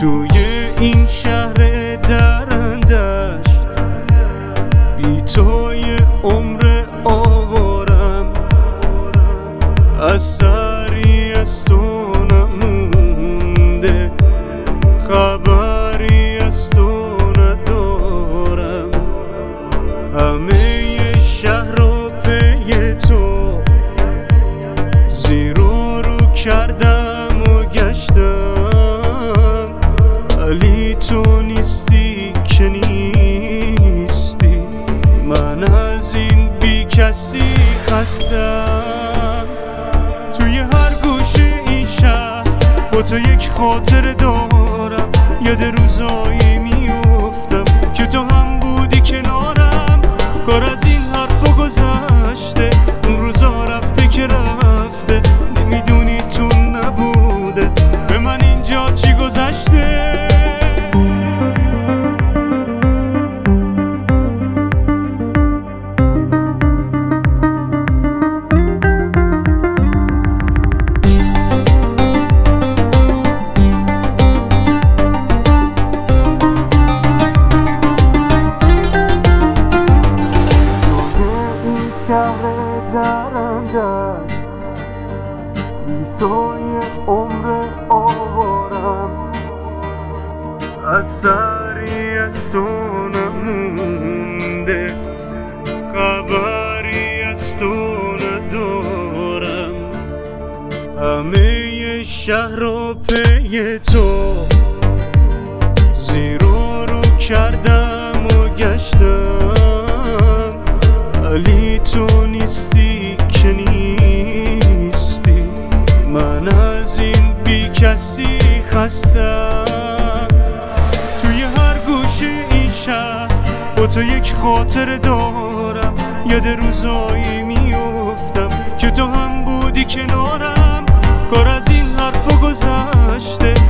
توی این شهر درندشت بی توی عمر آوارم، اثری از تو نمونده، خبری از تو ندارم. همه شهر رو پی تو زیر و رو کردم و گشتم، ولی تو نیستی که نیستی. من از این بی کسی خستم. توی هر گوشه این شهر با تو یک خاطر دارم، یاد روزایی میافتم که تو هم بودی کنارم. کار از این حرفا گذشته، اون روزا رفته که رفته، نمیدونی تو نبوده به من اینجا چی گذشته. شهر درندشت بی توی عمر آوارم، اثری از تو نمونده، خبری از تو ندارم. همه شهر رو پی تو زیر و رو کردم و گشتم، ولی تو نیستی که نیستی. من از این بی کسی خستم. توی هر گوشه این شهر با تو یک خاطر دارم، یاد روزایی میافتم که تو هم بودی کنارم. کار از این حرفا گذشته،